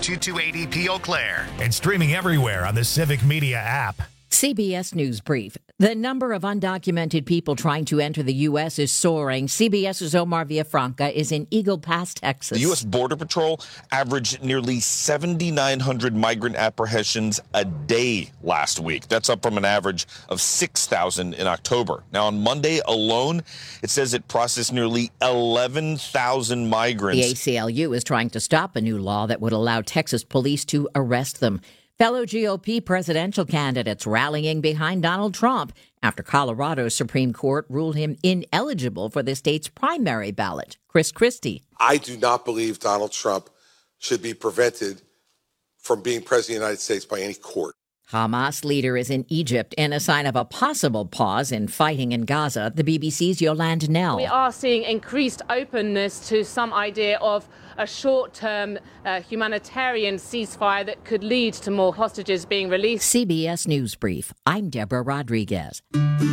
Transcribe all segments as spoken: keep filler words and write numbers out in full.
two two eight E P Eau Claire. And streaming everywhere on the Civic Media app. C B S News Brief. The number of undocumented people trying to enter the U S is soaring. CBS's Omar Villafranca is in Eagle Pass, Texas. The U S Border Patrol averaged nearly seven thousand nine hundred migrant apprehensions a day last week. That's up from an average of six thousand in October. Now, on Monday alone, it says it processed nearly eleven thousand migrants. The A C L U is trying to stop a new law that would allow Texas police to arrest them. Fellow G O P presidential candidates rallying behind Donald Trump after Colorado's Supreme Court ruled him ineligible for the state's primary ballot. Chris Christie. I do not believe Donald Trump should be prevented from being president of the United States by any court. Hamas leader is in Egypt in a sign of a possible pause in fighting in Gaza. The B B C's Yolande Nell. We are seeing increased openness to some idea of a short-term uh, humanitarian ceasefire that could lead to more hostages being released. C B S News Brief. I'm Deborah Rodriguez.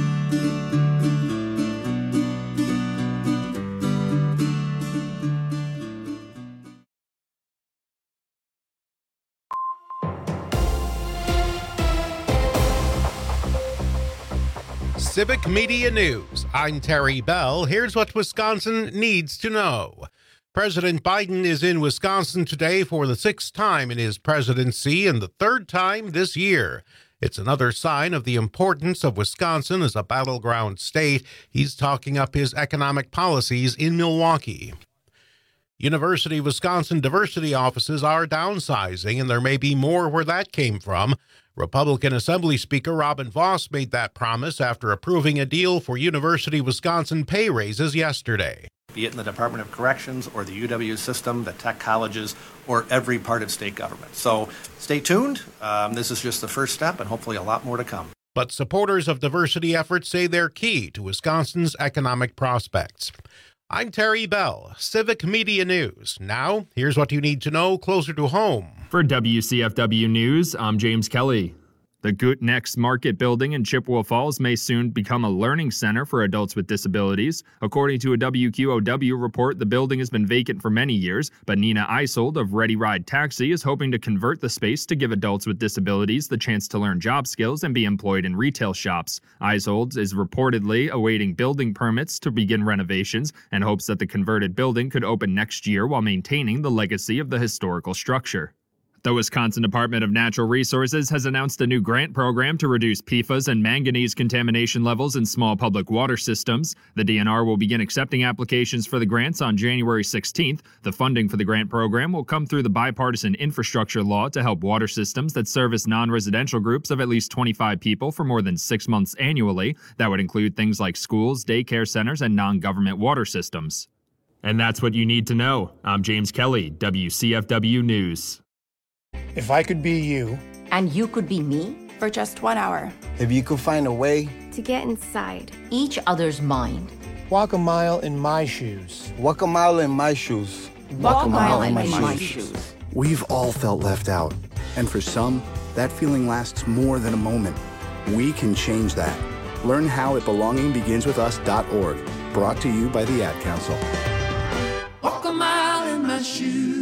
Civic Media News. I'm Terry Bell. Here's what Wisconsin needs to know. President Biden is in Wisconsin today for the sixth time in his presidency and the third time this year. It's another sign of the importance of Wisconsin as a battleground state. He's talking up his economic policies in Milwaukee. University of Wisconsin diversity offices are downsizing, and there may be more where that came from. Republican Assembly Speaker Robin Vos made that promise after approving a deal for University of Wisconsin pay raises yesterday. Be it in the Department of Corrections or the U W system, the tech colleges, or every part of state government. So stay tuned. Um, this is just the first step, and hopefully a lot more to come. But supporters of diversity efforts say they're key to Wisconsin's economic prospects. I'm Terry Bell, Civic Media News. Now, here's what you need to know closer to home. For W C F W News, I'm James Kelly. The Good Next Market building in Chippewa Falls may soon become a learning center for adults with disabilities. According to a W Q O W report, the building has been vacant for many years, but Nina Isold of Ready Ride Taxi is hoping to convert the space to give adults with disabilities the chance to learn job skills and be employed in retail shops. Isold is reportedly awaiting building permits to begin renovations and hopes that the converted building could open next year while maintaining the legacy of the historical structure. The Wisconsin Department of Natural Resources has announced a new grant program to reduce P F A S and manganese contamination levels in small public water systems. The D N R will begin accepting applications for the grants on January sixteenth. The funding for the grant program will come through the bipartisan infrastructure law to help water systems that service non-residential groups of at least twenty-five people for more than six months annually. That would include things like schools, daycare centers, and non-government water systems. And that's what you need to know. I'm James Kelly, W C F W News. If I could be you. And you could be me? For just one hour. If you could find a way. To get inside. Each other's mind. Walk a mile in my shoes. Walk a mile in my shoes. Walk, Walk a mile, mile in, my, in my shoes. shoes. We've all felt left out. And for some, that feeling lasts more than a moment. We can change that. Learn how at belonging begins with us dot org. Brought to you by the Ad Council. Walk a mile in my shoes.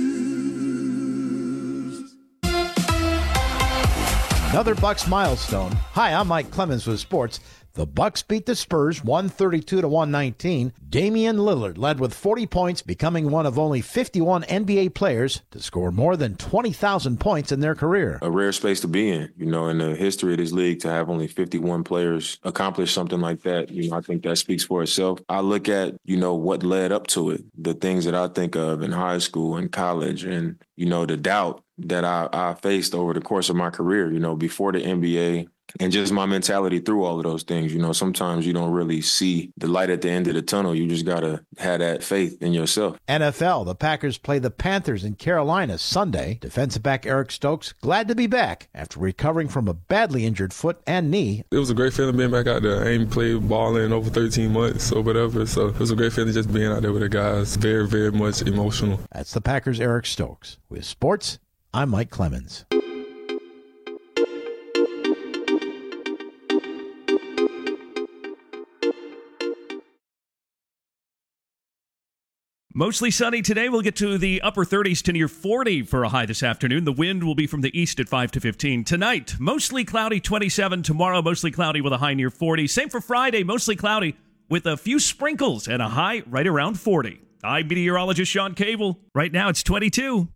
Another Bucks milestone. Hi, I'm Mike Clemens with sports. The Bucks beat the Spurs one thirty-two to one nineteen. Damian Lillard led with forty points, becoming one of only fifty-one N B A players to score more than twenty thousand points in their career. A rare space to be in, you know, in the history of this league, to have only fifty-one players accomplish something like that. You know, I think that speaks for itself. I look at, you know, what led up to it, the things that I think of in high school and college, and, you know, the doubt that I, I faced over the course of my career, you know, before the N B A, and just my mentality through all of those things. You know, sometimes you don't really see the light at the end of the tunnel. You just got to have that faith in yourself. N F L, the Packers play the Panthers in Carolina Sunday. Defensive back Eric Stokes glad to be back after recovering from a badly injured foot and knee. It was a great feeling being back out there. I ain't played ball in over thirteen months or whatever, so it was a great feeling just being out there with the guys. Very, very much emotional. That's the Packers' Eric Stokes. With sports, I'm Mike Clemens. Mostly sunny today. We'll get to the upper thirties to near forty for a high this afternoon. The wind will be from the east at five to fifteen. Tonight, mostly cloudy, twenty-seven. Tomorrow, mostly cloudy with a high near forty. Same for Friday, mostly cloudy with a few sprinkles and a high right around forty. I'm meteorologist Sean Cable. Right now, it's twenty-two.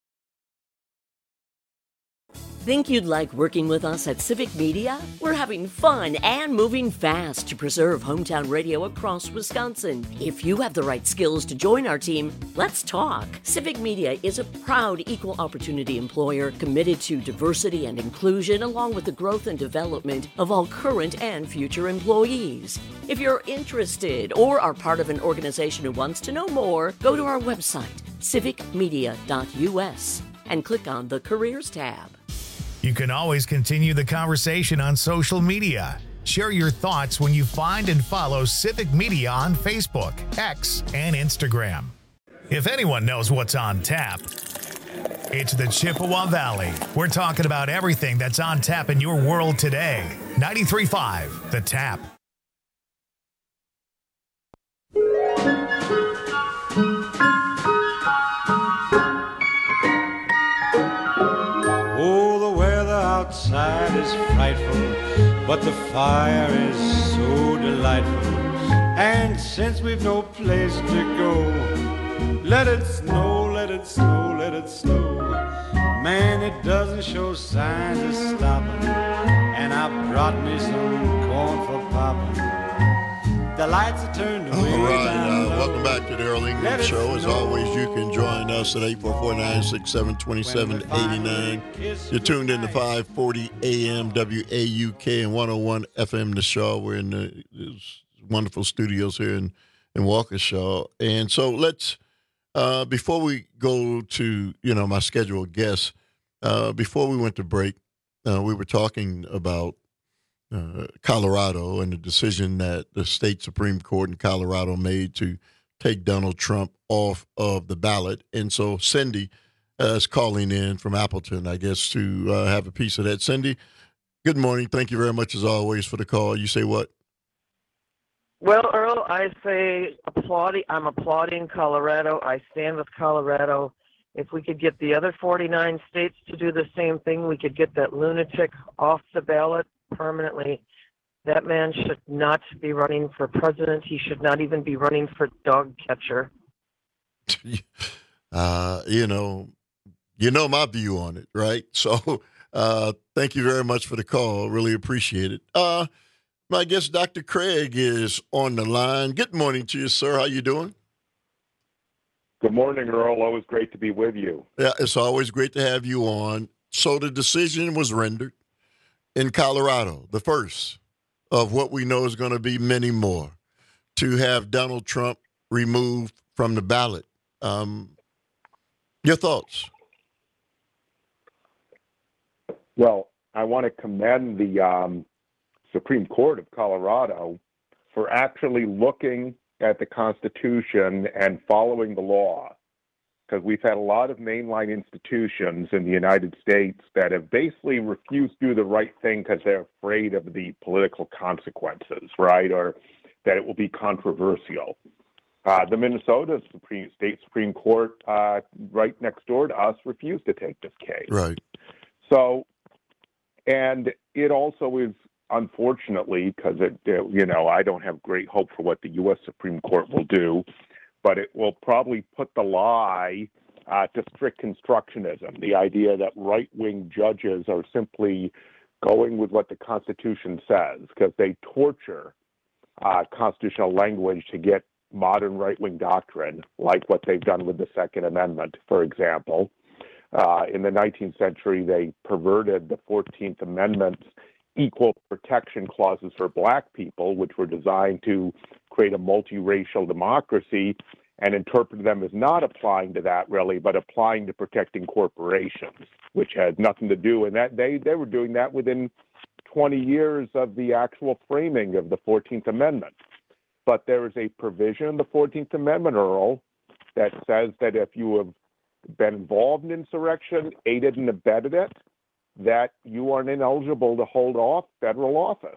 Think you'd like working with us at Civic Media? We're having fun and moving fast to preserve hometown radio across Wisconsin. If you have the right skills to join our team, let's talk. Civic Media is a proud equal opportunity employer committed to diversity and inclusion, along with the growth and development of all current and future employees. If you're interested or are part of an organization who wants to know more, go to our website, civic media dot u s, and click on the Careers tab. You can always continue the conversation on social media. Share your thoughts when you find and follow Civic Media on Facebook, X, and Instagram. If anyone knows what's on tap, it's the Chippewa Valley. We're talking about everything that's on tap in your world today. ninety-three point five, The Tap. Outside is frightful, but the fire is so delightful. And since we've no place to go, let it snow, let it snow, let it snow. Man, it doesn't show signs of stopping. And I brought me some corn for popping. The lights are turned away. All right, uh, welcome back to the Earl England Show. As always, you can join us at eight four four, nine six seven, two seven eight nine. You're tuned in to five forty A M W A U K and one oh one F M The Shaw. We're in the wonderful studios here in, in Waukesha. And so let's, uh, before we go to, you know, my scheduled guests, uh, before we went to break, uh, we were talking about Uh, Colorado and the decision that the state Supreme Court in Colorado made to take Donald Trump off of the ballot. And so Cindy uh, is calling in from Appleton, I guess, to uh, have a piece of that. Cindy, good morning. Thank you very much, as always, for the call. You say what? Well, Earl, I say applauding. I'm applauding Colorado. I stand with Colorado. If we could get the other forty-nine states to do the same thing, we could get that lunatic off the ballot permanently. That man should not be running for president. He should not even be running for dog catcher. uh, you know, you know my view on it, right? So uh, thank you very much for the call. Really appreciate it. Uh, my guest, Doctor Craig, is on the line. Good morning to you, sir. How you doing? Good morning, Earl. Always great to be with you. Yeah, it's always great to have you on. So the decision was rendered in Colorado, the first of what we know is going to be many more, to have Donald Trump removed from the ballot. Um, your thoughts? Well, I want to commend the um, Supreme Court of Colorado for actually looking at the Constitution and following the law. Because we've had a lot of mainline institutions in the United States that have basically refused to do the right thing because they're afraid of the political consequences, right, or that it will be controversial. Uh, the Minnesota Supreme State Supreme Court, uh, right next door to us, refused to take this case. Right. So, and it also is, unfortunately, because it, it, you know, I don't have great hope for what the U S Supreme Court will do, but it will probably put the lie uh, to strict constructionism, the idea that right-wing judges are simply going with what the Constitution says because they torture uh, constitutional language to get modern right-wing doctrine, like what they've done with the Second Amendment, for example. Uh, in the nineteenth century, they perverted the fourteenth Amendment's equal protection clauses for black people, which were designed to create a multiracial democracy, and interpreted them as not applying to that really, but applying to protecting corporations, which had nothing to do. And that they, they were doing that within twenty years of the actual framing of the fourteenth Amendment. But there is a provision in the fourteenth Amendment, Earl, that says that if you have been involved in insurrection, aided and abetted it, that you are ineligible to hold off federal office.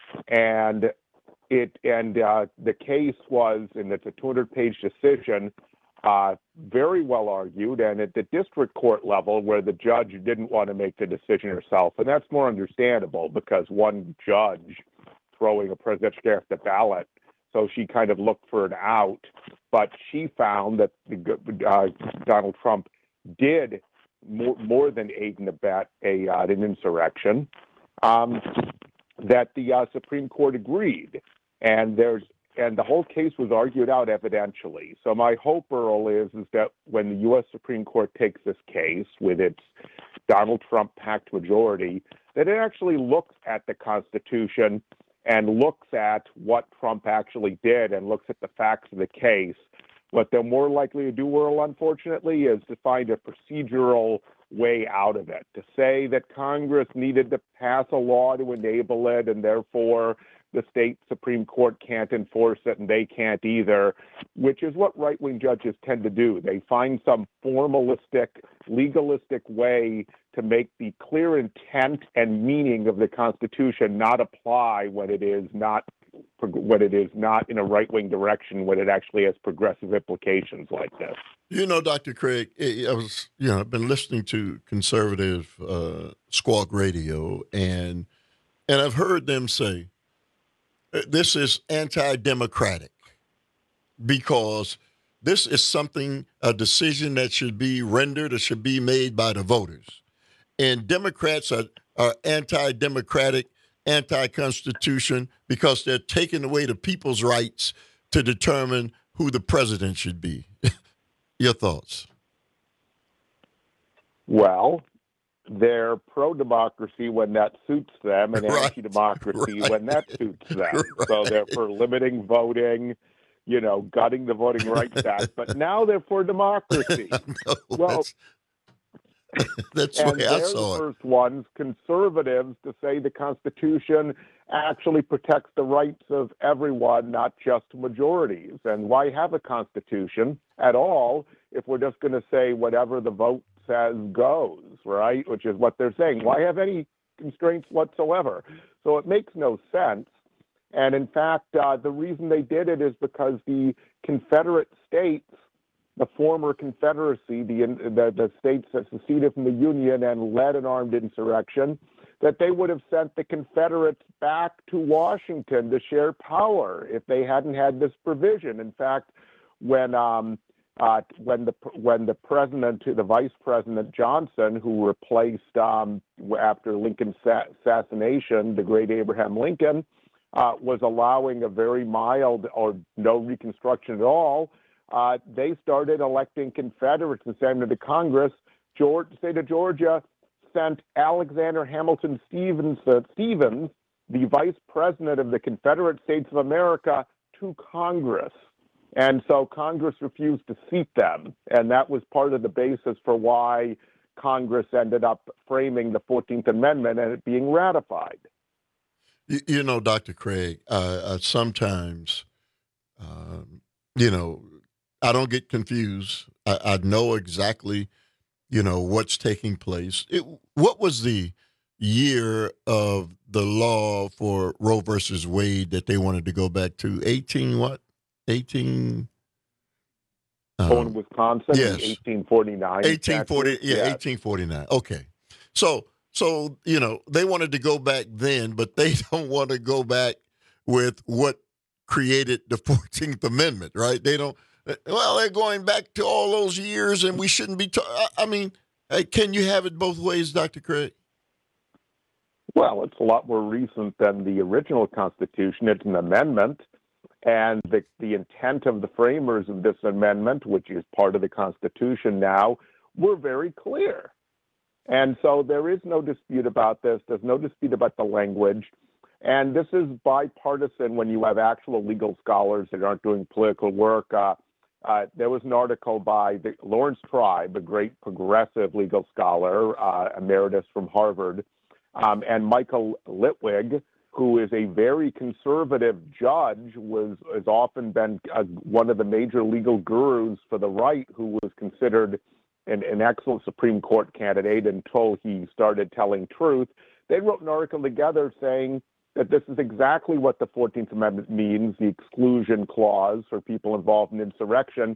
And it and uh, the case was, and it's a two hundred page decision, uh, very well argued, and at the district court level where the judge didn't want to make the decision herself. And that's more understandable because one judge throwing a presidential candidate off the ballot, so she kind of looked for an out. But she found that uh, Donald Trump did more, more than aid and abet a, uh, an insurrection, um, that the uh, Supreme Court agreed. And there's and the whole case was argued out evidentially. So my hope, Earl, is, is that when the U S Supreme Court takes this case with its Donald Trump-packed majority, that it actually looks at the Constitution and looks at what Trump actually did and looks at the facts of the case. What they're more likely to do, Earl, unfortunately, is to find a procedural way out of it, to say that Congress needed to pass a law to enable it, and therefore the state Supreme Court can't enforce it, and they can't either, which is what right-wing judges tend to do. They find some formalistic, legalistic way to make the clear intent and meaning of the Constitution not apply when it is not when it is not in a right-wing direction, when it actually has progressive implications like this. You know, Doctor Craig, I was, you know, I've been listening to conservative uh, squawk radio, and and I've heard them say this is anti-democratic because this is something, a decision that should be rendered or should be made by the voters. And Democrats are, are anti-democratic, anti-constitution because they're taking away the people's rights to determine who the president should be. Your thoughts? Well, they're pro-democracy when that suits them and right. anti-democracy right. when that suits them. Right. So they're for limiting voting, you know, gutting the Voting Rights Act. But now they're for democracy. no, well, that's, that's the and way I they're saw the it. first ones, conservatives, to say the Constitution actually protects the rights of everyone, not just majorities. And why have a Constitution at all if we're just going to say whatever the vote says goes, right? Which is what they're saying. Why have any constraints whatsoever? So it makes no sense. And in fact, uh, the reason they did it is because the Confederate states, the former Confederacy, the, the, the states that seceded from the Union and led an armed insurrection, that they would have sent the Confederates back to Washington to share power if they hadn't had this provision. In fact, when um, uh, when the when the president, the vice president Johnson, who replaced um, after Lincoln's assassination, the great Abraham Lincoln, uh, was allowing a very mild or no Reconstruction at all, uh, they started electing Confederates and sending them to Congress. George, the state of Georgia sent Alexander Hamilton Stevens, uh, Stevens, the vice president of the Confederate States of America, to Congress. And so Congress refused to seat them. And that was part of the basis for why Congress ended up framing the fourteenth Amendment and it being ratified. You, you know, Doctor Craig, uh, uh, sometimes, um, you know, I don't get confused. I, I know exactly, you know, what's taking place. It, what was the year of the law for Roe versus Wade that they wanted to go back to? eighteen what? eighteen Um, oh, in Wisconsin, yes. eighteen forty-nine. eighteen forty, yeah, yeah, eighteen forty-nine. Okay. So, so, you know, they wanted to go back then, but they don't want to go back with what created the fourteenth Amendment, right? They don't, well, they're going back to all those years and we shouldn't be, ta- I mean, can you have it both ways, Doctor Craig? Well, it's a lot more recent than the original Constitution. It's an amendment. And the, the intent of the framers of this amendment, which is part of the Constitution now, were very clear. And so there is no dispute about this. There's no dispute about the language. And this is bipartisan when you have actual legal scholars that aren't doing political work. Uh, uh, there was an article by the, Lawrence Tribe, a great progressive legal scholar, uh, emeritus from Harvard, um, and Michael Litwig, who is a very conservative judge, was has often been uh, one of the major legal gurus for the right, who was considered an, an excellent Supreme Court candidate until he started telling truth. They wrote an article together saying that this is exactly what the fourteenth Amendment means, the exclusion clause for people involved in insurrection.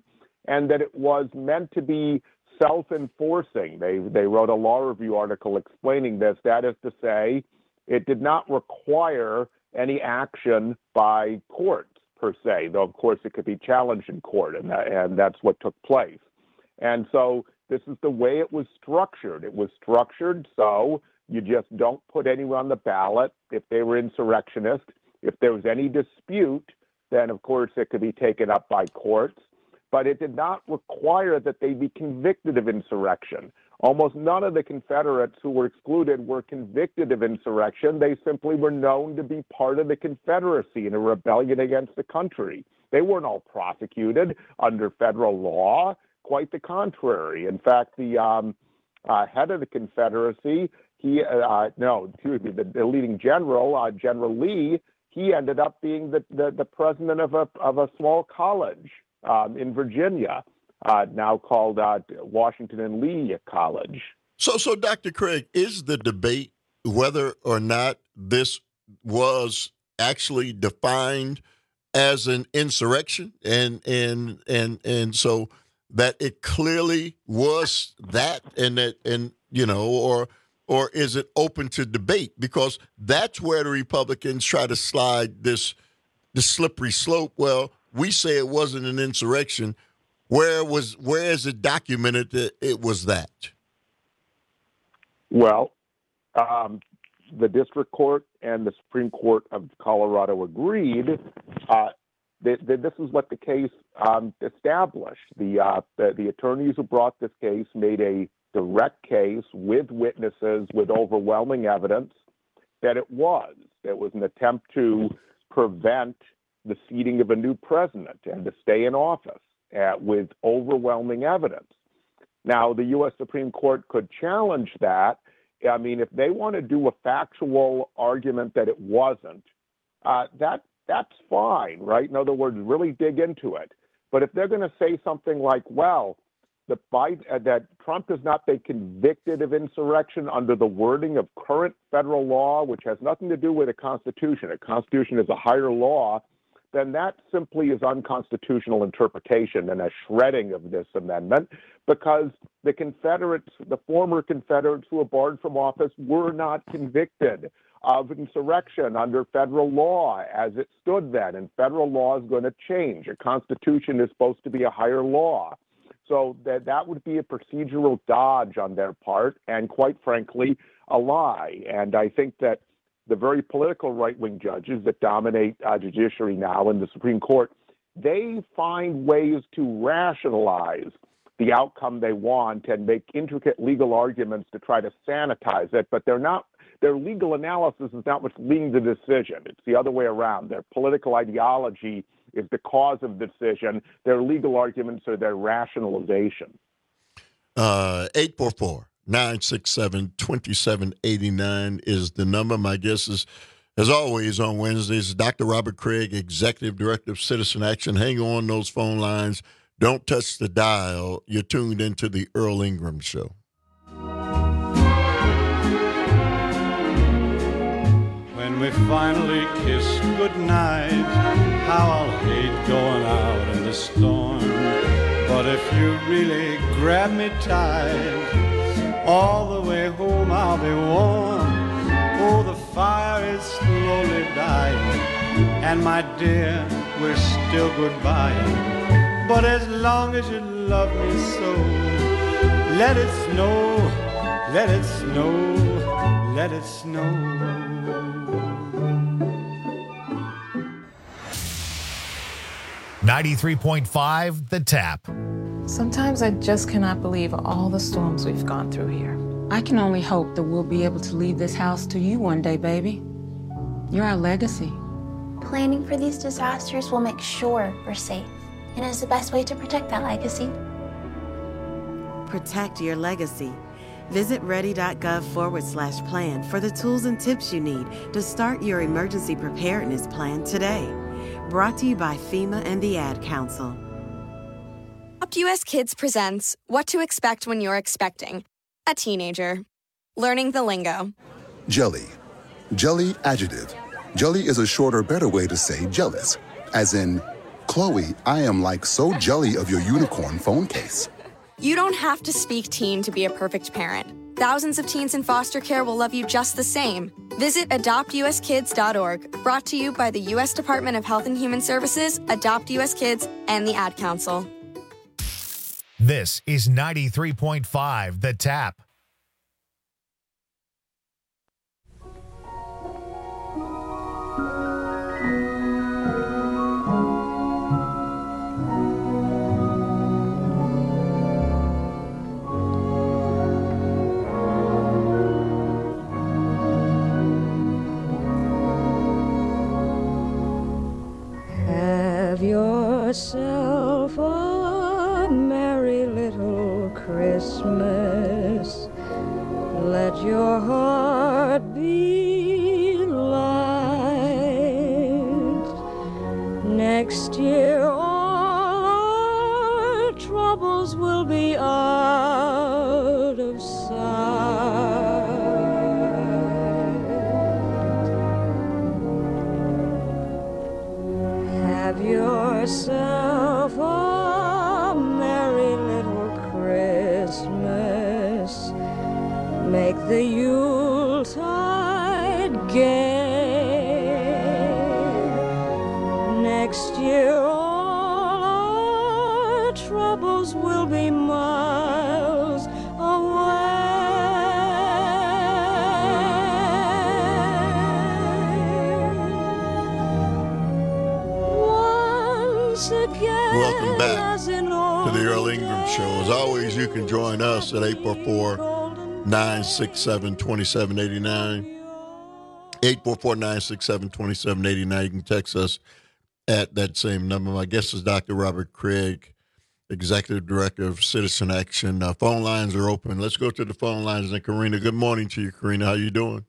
and that it was meant to be self-enforcing. They they wrote a law review article explaining this. That is to say, it did not require any action by courts per se, though of course it could be challenged in court, and that, and that's what took place. And so this is the way it was structured. It was structured so you just don't put anyone on the ballot if they were insurrectionists. If there was any dispute, then of course it could be taken up by courts. But it did not require that they be convicted of insurrection. Almost none of the Confederates who were excluded were convicted of insurrection. They simply were known to be part of the Confederacy in a rebellion against the country. They weren't all prosecuted under federal law. Quite the contrary. In fact, the um, uh, head of the Confederacy, he uh, no, excuse me, the, the leading general, uh, General Lee, he ended up being the, the, the president of a of a small college um, in Virginia, uh, now called uh, Washington and Lee College. So, so Doctor Craig, is the debate whether or not this was actually defined as an insurrection, and and and and so that it clearly was that, and that, and you know, or or is it open to debate? Because that's where the Republicans try to slide this the slippery slope. Well, we say it wasn't an insurrection. Where was where is it documented that it was that? Well, um, the district court and the Supreme Court of Colorado agreed uh, that, that this is what the case um, established. The, uh, the the attorneys who brought this case made a direct case with witnesses, with overwhelming evidence that it was. It was an attempt to prevent the seating of a new president and to stay in office uh, with overwhelming evidence. Now, the U S Supreme Court could challenge that. I mean, if they want to do a factual argument that it wasn't, uh, that that's fine, right? In other words, really dig into it. But if they're going to say something like, well, the Biden, uh, that Trump has not been convicted of insurrection under the wording of current federal law, which has nothing to do with a constitution, a constitution is a higher law, then that simply is unconstitutional interpretation and a shredding of this amendment, because the Confederates, the former Confederates who were barred from office, were not convicted of insurrection under federal law as it stood then, and federal law is going to change. A constitution is supposed to be a higher law. So that, that would be a procedural dodge on their part, and quite frankly, a lie. And I think that the very political right-wing judges that dominate uh, judiciary now in the Supreme Court, they find ways to rationalize the outcome they want and make intricate legal arguments to try to sanitize it, but they're not. Their legal analysis is not what's leading the decision. It's the other way around. Their political ideology is the cause of the decision. Their legal arguments are their rationalization. Uh, eight four four, nine six seven, two seven eight nine is the number. My guest is, as always, on Wednesdays, Doctor Robert Craig, Executive Director of Citizen Action. Hang on those phone lines. Don't touch the dial. You're tuned into the Earl Ingram Show. When we finally kiss goodnight, how I'll hate going out in the storm. But if you really grab me tight, all the way home I'll be warm. Oh, the fire is slowly dying, and my dear, we're still goodbye. But as long as you love me so, let it snow, let it snow, let it snow. ninety-three point five The Tap. Sometimes I just cannot believe all the storms we've gone through here. I can only hope that we'll be able to leave this house to you one day, baby. You're our legacy. Planning for these disasters will make sure we're safe, and is the best way to protect that legacy. Protect your legacy. Visit ready.gov forward slash plan for the tools and tips you need to start your emergency preparedness plan today. Brought to you by FEMA and the Ad Council. UpUS Kids presents What to Expect When You're Expecting a Teenager. Learning the lingo. Jelly. Jelly adjective. Jelly is a shorter, better way to say jealous, as in Chloe, I am like so jelly of your unicorn phone case. You don't have to speak teen to be a perfect parent. Thousands of teens in foster care will love you just the same. Visit adopt u s kids dot org, brought to you by the U S Department of Health and Human Services, Adopt U S Kids, and the Ad Council. This is ninety-three point five The Tap. Have yourself a merry little Christmas. Let your heart be light. Next year all our troubles will be out of sight. Have yourself a merry little Christmas. Make the Yuletide gay. Next year all our troubles will be miles Welcome back to the Earl Ingram Show. As always, you can join us at eight four four, nine six seven, two seven eight nine. eight four four, nine six seven, two seven eight nine. You can text us at that same number. My guest is Doctor Robert Craig, Executive Director of Citizen Action. Uh, phone lines are open. Let's go to the phone lines. And Karina, good morning to you, Karina. How you doing?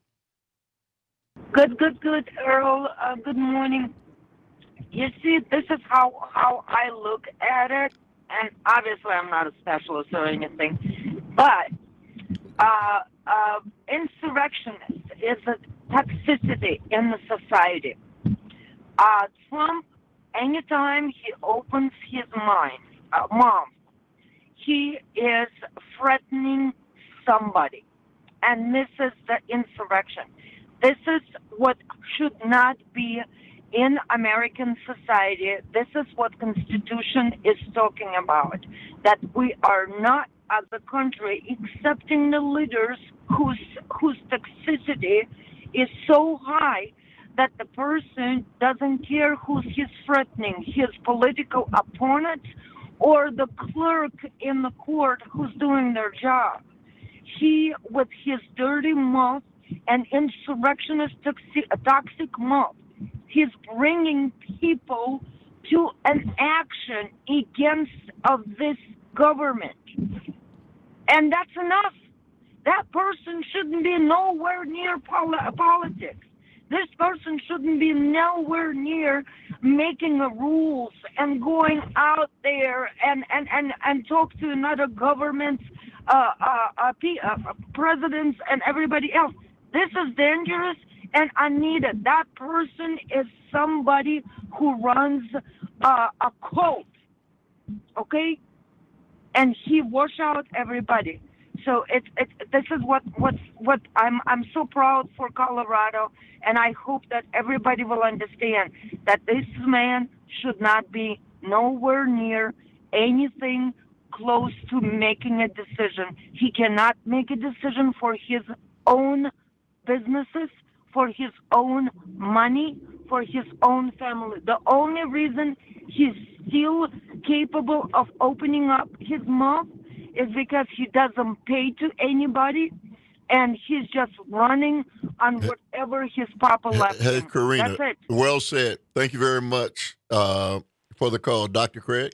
Good, good, good, Earl. Uh, good morning. You see, this is how, how I look at it, and obviously I'm not a specialist or anything, but uh, uh, insurrectionist is a toxicity in the society. Uh, Trump, anytime he opens his mind, uh, mouth, he is threatening somebody, and this is the insurrection. This is what should not be in American society. This is what Constitution is talking about, that we are not, as a country, accepting the leaders whose whose toxicity is so high that the person doesn't care who he's threatening, his political opponent or the clerk in the court who's doing their job. He, with his dirty mouth and insurrectionist toxic, toxic mouth, he's bringing people to an action against of this government. And that's enough. That person shouldn't be nowhere near poli- politics. This person shouldn't be nowhere near making the rules and going out there and, and, and, and talk to another government, uh, uh, uh, uh, presidents and everybody else. This is dangerous and unneeded. That person is somebody who runs uh, a cult, okay? And he wash out everybody. So it, it, this is what, what, what I'm, I'm so proud for Colorado, and I hope that everybody will understand that this man should not be nowhere near anything close to making a decision. He cannot make a decision for his own businesses, for his own money, for his own family. The only reason he's still capable of opening up his mouth is because he doesn't pay to anybody, and he's just running on whatever his papa left Hey, him. Karina, That's it. well said. Thank you very much uh, for the call. Doctor Craig?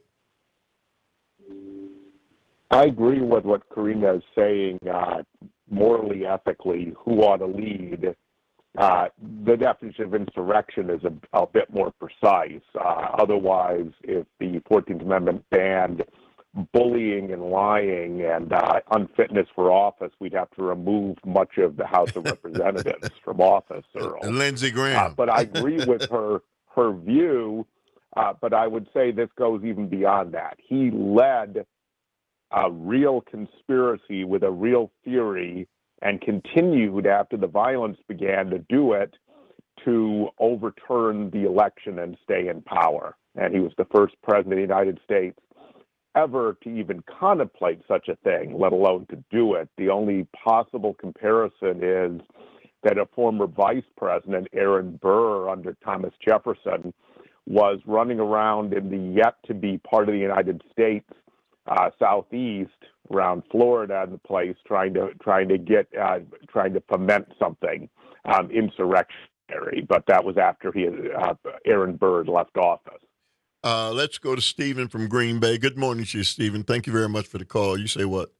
I agree with what Karina is saying. Uh, morally, ethically, who ought to lead? Uh, the definition of insurrection is a, a bit more precise. Uh, otherwise, if the fourteenth Amendment banned bullying and lying and uh, unfitness for office, we'd have to remove much of the House of Representatives from office, Earl. Lindsey Graham. Uh, but I agree with her her view Uh, but I would say this goes even beyond that. He led a real conspiracy with a real theory and continued after the violence began to do it to overturn the election and stay in power. And he was the first president of the United States ever to even contemplate such a thing, let alone to do it. The only possible comparison is that a former vice president, Aaron Burr, under Thomas Jefferson, was running around in the yet-to-be part of the United States, uh, southeast, around Florida and the place, trying to trying to get uh, trying to foment something um, insurrectionary. But that was after he had, uh, Aaron Burr left office. Uh, let's go to Stephen from Green Bay. Good morning to you, Stephen. Thank you very much for the call. You say what?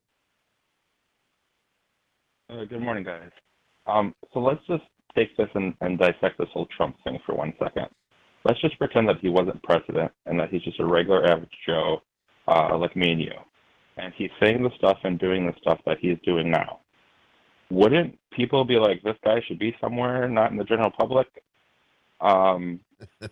Uh, good morning, guys. Um, so let's just take this and, and dissect this whole Trump thing for one second. Let's just pretend that he wasn't president and that he's just a regular average Joe uh, like me and you. And he's saying the stuff and doing the stuff that he's doing now. Wouldn't people be like, this guy should be somewhere, not in the general public? Um,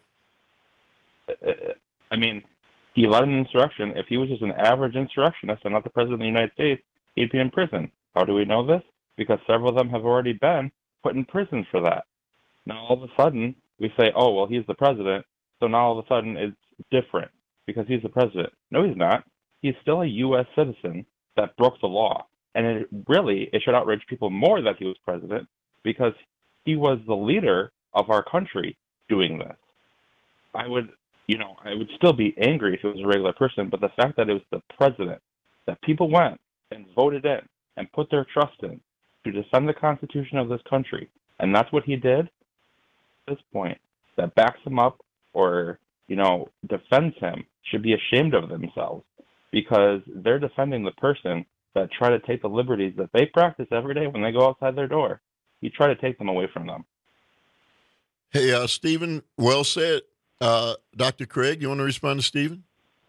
I mean, he led an insurrection. If he was just an average insurrectionist and not the president of the United States, he'd be in prison. How do we know this? Because several of them have already been put in prison for that. Now, all of a sudden, we say, oh, well, he's the president, so now all of a sudden it's different because he's the president. No, he's not. He's still a U S citizen that broke the law. And it really, it should outrage people more that he was president because he was the leader of our country doing this. I would, you know, I would still be angry if it was a regular person, but the fact that it was the president that people went and voted in and put their trust in to defend the Constitution of this country, and that's what he did at this point, that backs him up or, you know, defends him should be ashamed of themselves because they're defending the person that try to take the liberties that they practice every day when they go outside their door. You try to take them away from them. Hey, uh, Stephen, well said. Uh, Doctor Craig, you want to respond to Stephen?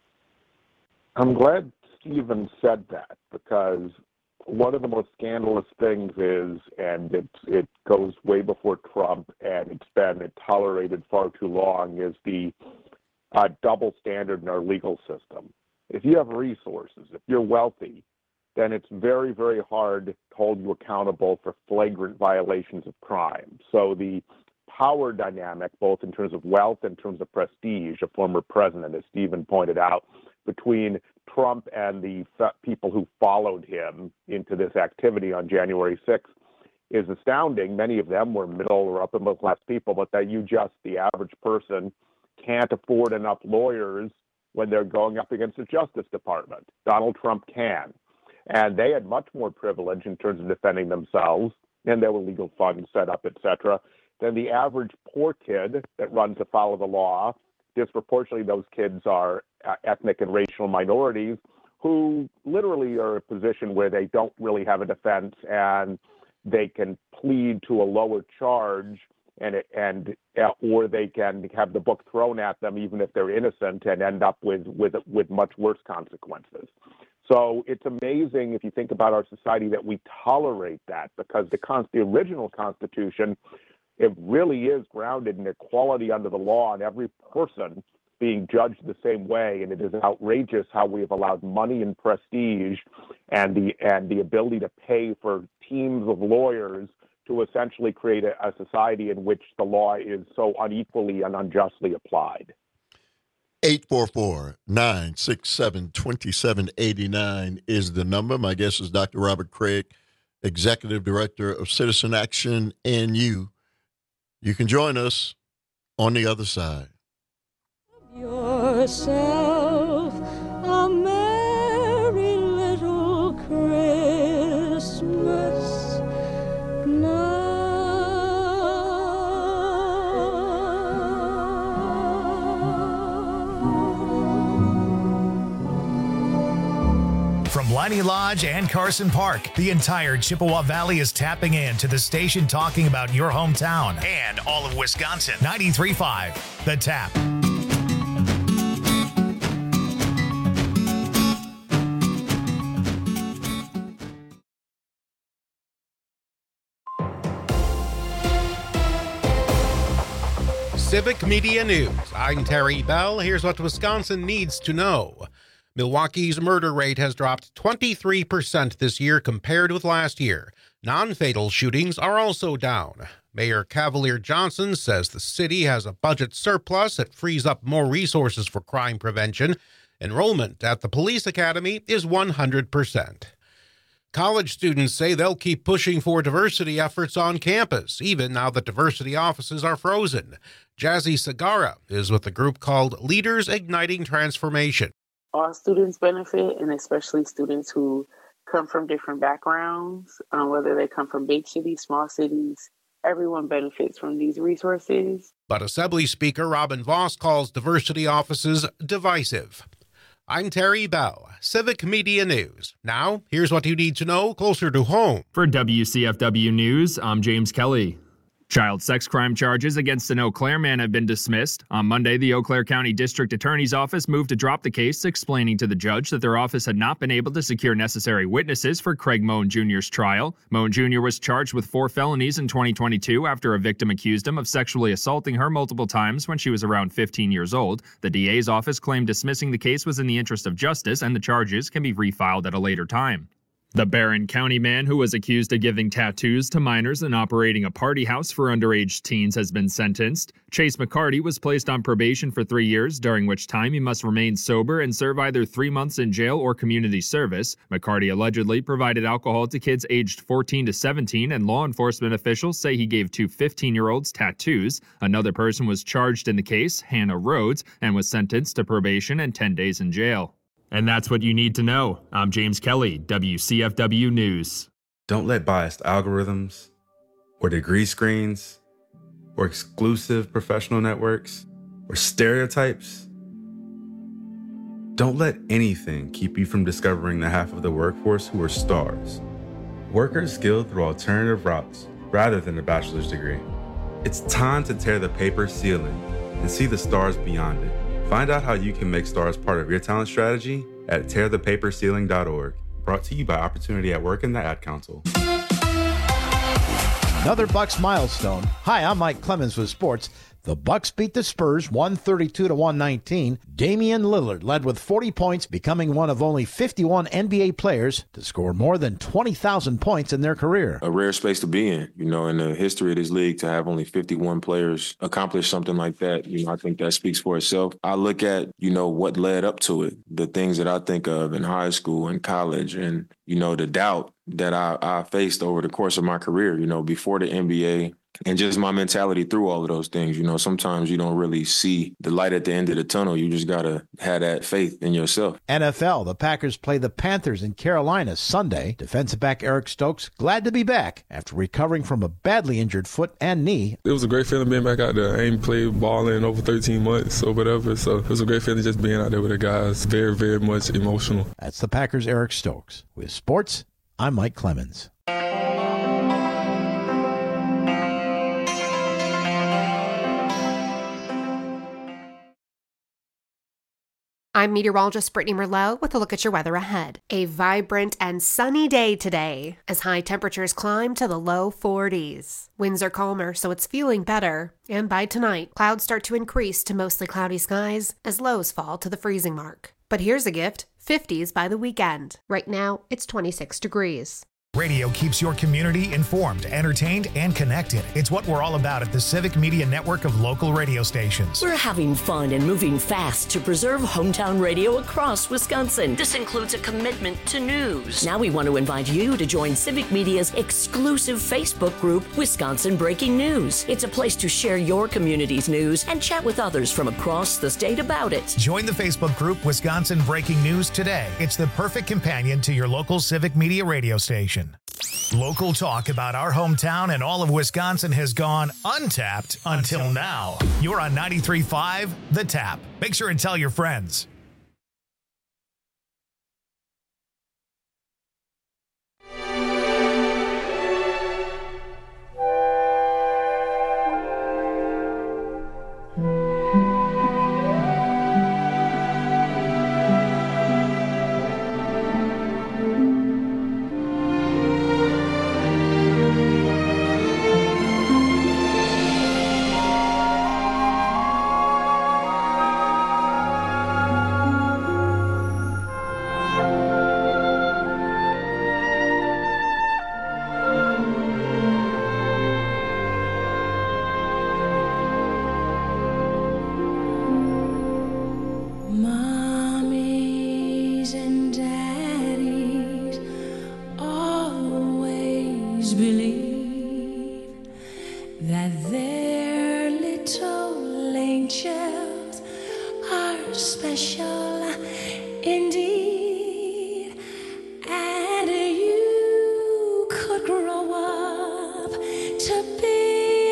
I'm glad Stephen said that because one of the most scandalous things is, and it, it goes way before Trump, and it's been tolerated far too long, is the uh, double standard in our legal system. If you have resources, if you're wealthy, then it's very, very hard to hold you accountable for flagrant violations of crime. So the power dynamic, both in terms of wealth and in terms of prestige, a former president, as Stephen pointed out, between Trump and the f- people who followed him into this activity on January sixth is astounding. Many of them were middle or upper middle class people, but that you just, the average person, can't afford enough lawyers when they're going up against the Justice Department. Donald Trump can. And they had much more privilege in terms of defending themselves, and there were legal funds set up, et cetera, than the average poor kid that runs afoul of the law. Disproportionately, those kids are uh, ethnic and racial minorities who literally are in a position where they don't really have a defense and they can plead to a lower charge and and uh, or they can have the book thrown at them even if they're innocent and end up with with with much worse consequences. So it's amazing if you think about our society that we tolerate that because the con- the original Constitution, it really is grounded in equality under the law and every person being judged the same way. And it is outrageous how we have allowed money and prestige and the and the ability to pay for teams of lawyers to essentially create a, a society in which the law is so unequally and unjustly applied. eight four four, nine six seven, two seven eight nine is the number. My guest is Doctor Robert Craig, Executive Director of Citizen Action and you. You can join us on the other side. Yourself a merry little Christmas now. From Leinie Lodge and Carson Park, the entire Chippewa Valley is tapping in to the station talking about your hometown and all of Wisconsin. ninety-three point five, The Tap. Civic Media News. I'm Terry Bell. Here's what Wisconsin needs to know. Milwaukee's murder rate has dropped twenty-three percent this year compared with last year. Non-fatal shootings are also down. Mayor Cavalier Johnson says the city has a budget surplus that frees up more resources for crime prevention. Enrollment at the police academy is one hundred percent. College students say they'll keep pushing for diversity efforts on campus, even now that diversity offices are frozen. Jazzy Sagara is with a group called Leaders Igniting Transformation. All students benefit, and especially students who come from different backgrounds, um, whether they come from big cities, small cities. Everyone benefits from these resources. But Assembly Speaker Robin Voss calls diversity offices divisive. I'm Terry Bell, Civic Media News. Now, here's what you need to know closer to home. For W C F W News, I'm James Kelly. Child sex crime charges against an Eau Claire man have been dismissed. On Monday, the Eau Claire County District Attorney's Office moved to drop the case, explaining to the judge that their office had not been able to secure necessary witnesses for Craig Moan Junior's trial. Moan Junior was charged with four felonies in twenty twenty-two after a victim accused him of sexually assaulting her multiple times when she was around fifteen years old. The D A's office claimed dismissing the case was in the interest of justice and the charges can be refiled at a later time. The Barron County man who was accused of giving tattoos to minors and operating a party house for underage teens has been sentenced. Chase McCarty was placed on probation for three years, during which time he must remain sober and serve either three months in jail or community service. McCarty allegedly provided alcohol to kids aged fourteen to seventeen, and law enforcement officials say he gave two fifteen-year-olds tattoos. Another person was charged in the case, Hannah Rhodes, and was sentenced to probation and ten days in jail. And that's what you need to know. I'm James Kelly, W C F W News. Don't let biased algorithms or degree screens or exclusive professional networks or stereotypes, don't let anything keep you from discovering the half of the workforce who are stars. Workers skilled through alternative routes rather than a bachelor's degree. It's time to tear the paper ceiling and see the stars beyond it. Find out how you can make stars part of your talent strategy at tear the paper ceiling dot org. Brought to you by Opportunity at Work and the Ad Council. Another Bucks milestone. Hi, I'm Mike Clemens with sports. The Bucks beat the Spurs one thirty-two to one nineteen. Damian Lillard led with forty points, becoming one of only fifty-one N B A players to score more than twenty thousand points in their career. A rare space to be in, you know, in the history of this league, to have only fifty-one players accomplish something like that. You know, I think that speaks for itself. I look at, you know, what led up to it, the things that I think of in high school and college, and, you know, the doubt that I, I faced over the course of my career, you know, before the N B A. And just my mentality through all of those things. You know, sometimes you don't really see the light at the end of the tunnel. You just got to have that faith in yourself. N F L, the Packers play the Panthers in Carolina Sunday. Defensive back Eric Stokes glad to be back after recovering from a badly injured foot and knee. It was a great feeling being back out there. I ain't played ball in over thirteen months or whatever, so it was a great feeling just being out there with the guys. Very, very much emotional. That's the Packers' Eric Stokes. With sports, I'm Mike Clemens. I'm meteorologist Brittany Merlot with a look at your weather ahead. A vibrant and sunny day today as high temperatures climb to the low forties. Winds are calmer, so it's feeling better. And by tonight, clouds start to increase to mostly cloudy skies as lows fall to the freezing mark. But here's a gift, fifties by the weekend. Right now, it's twenty-six degrees. Radio keeps your community informed, entertained, and connected. It's what we're all about at the Civic Media Network of local radio stations. We're having fun and moving fast to preserve hometown radio across Wisconsin. This includes a commitment to news. Now we want to invite you to join Civic Media's exclusive Facebook group, Wisconsin Breaking News. It's a place to share your community's news and chat with others from across the state about it. Join the Facebook group Wisconsin Breaking News today. It's the perfect companion to your local Civic Media radio station. Local talk about our hometown and all of Wisconsin has gone untapped until now. You're on ninety-three point five The Tap. Make sure and tell your friends. always believe that their little angels are special indeed, and you could grow up to be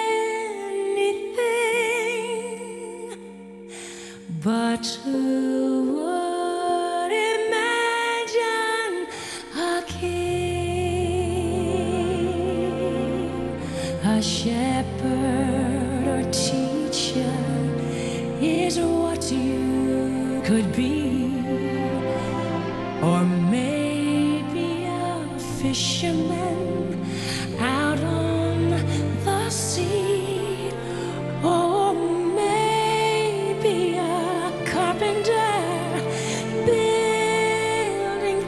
anything, but who would imagine a king, a shepherd or teacher is what you could be, or maybe a fisherman out on the sea, or maybe a carpenter building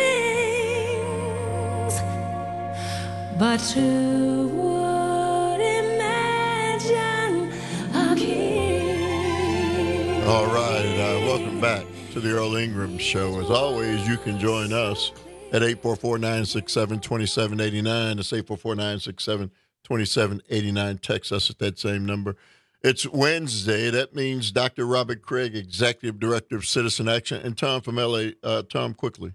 things, but who would imagine a king? All right, uh, welcome back to the Earl Ingram Show. As always, you can join us at eight four four, nine six seven, two seven eight nine. That's eight four four, nine six seven, two seven eight nine. Text us at that same number. It's Wednesday. That means Doctor Robert Craig, Executive Director of Citizen Action, and Tom from L A. Uh, Tom, quickly.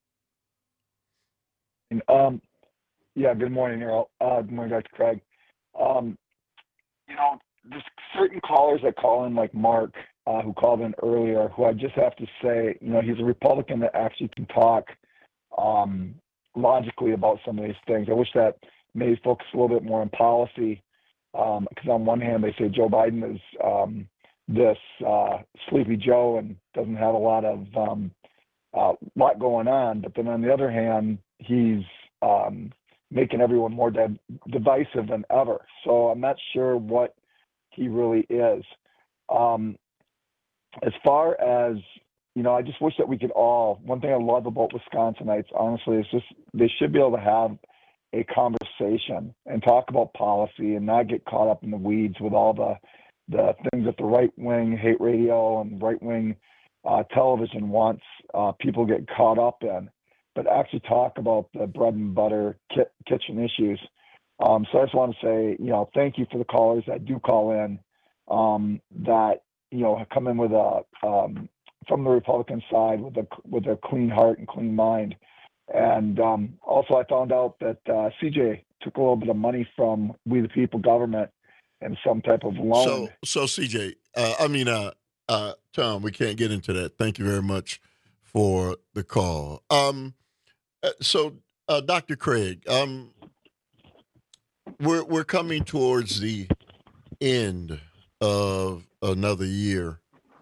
Um, yeah, good morning, Earl. Uh, good morning, Doctor Craig. Um, you know, there's certain callers that call in, like Mark, uh, who called in earlier, who I just have to say, you know, he's a Republican that actually can talk um, logically about some of these things. I wish that maybe focus a little bit more on policy, because um, on one hand, they say Joe Biden is um, this uh, sleepy Joe and doesn't have a lot of um, uh, lot going on, but then on the other hand, he's um, making everyone more de- divisive than ever. So I'm not sure what he really is. Um, as far as, you know, I just wish that we could all, one thing I love about Wisconsinites, honestly, is just they should be able to have a conversation and talk about policy and not get caught up in the weeds with all the, the things that the right-wing hate radio and right-wing uh, television wants uh, people get caught up in, but actually talk about the bread and butter ki- kitchen issues. Um, so I just want to say, you know, thank you for the callers that do call in, um, that, you know, come in with a, um, from the Republican side with a, with a clean heart and clean mind. And um, also I found out that uh, C J took a little bit of money from We the People government and some type of loan. So, so C J, uh, I mean, uh, uh, Tom, we can't get into that. Thank you very much for the call. Um, uh, so, uh, Doctor Craig, um, we're we're coming towards the end of another year,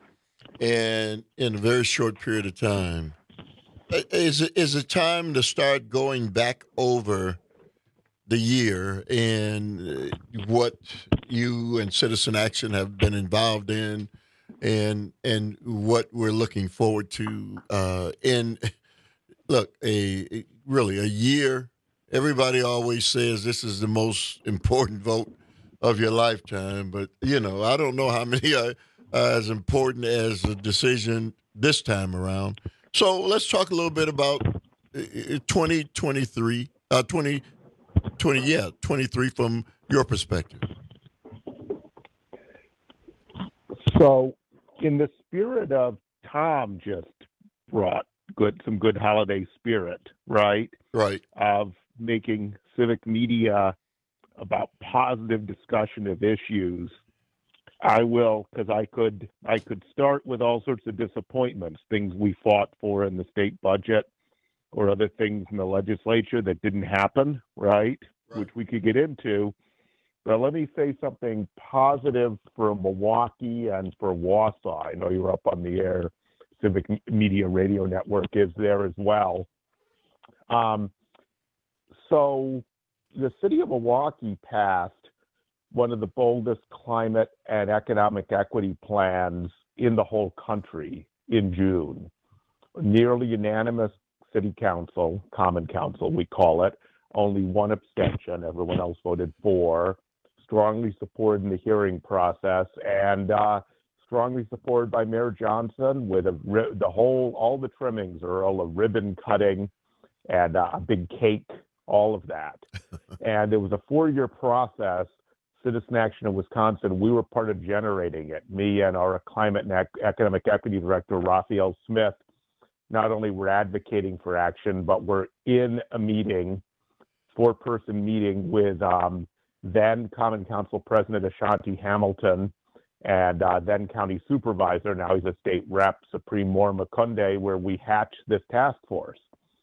and in a very short period of time, is it is it time to start going back over the year and what you and Citizen Action have been involved in, and and what we're looking forward to? Uh, and look, a really a year. Everybody always says this is the most important vote of your lifetime, but you know I don't know how many are uh, as important as the decision this time around. So let's talk a little bit about twenty twenty-three, uh, twenty twenty, yeah, twenty-three from your perspective. So, in the spirit of Tom just brought good some good holiday spirit, right? Right. Of making civic media about positive discussion of issues. I will, because I could I could start with all sorts of disappointments, things we fought for in the state budget or other things in the legislature that didn't happen, right? right. Which we could get into. But let me say something positive for Milwaukee and for Wausau. I know you're up on the air. Civic Media Radio Network is there as well. Um, so the city of Milwaukee passed one of the boldest climate and economic equity plans in the whole country in June. Nearly unanimous city council, common council, we call it, only one abstention, everyone else voted for, strongly supported in the hearing process, and uh, strongly supported by Mayor Johnson with a, the whole, all the trimmings, Earl, a ribbon cutting and uh, a big cake all of that. And it was a four-year process. Citizen Action of Wisconsin, we were part of generating it. Me and our climate and Ec- economic equity director, Raphael Smith, not only were advocating for action, but we're in a meeting, four-person meeting with um, then Common Council President Ashanti Hamilton and uh, then County Supervisor, now he's a state rep, Supreme Moore Makunde, where we hatched this task force.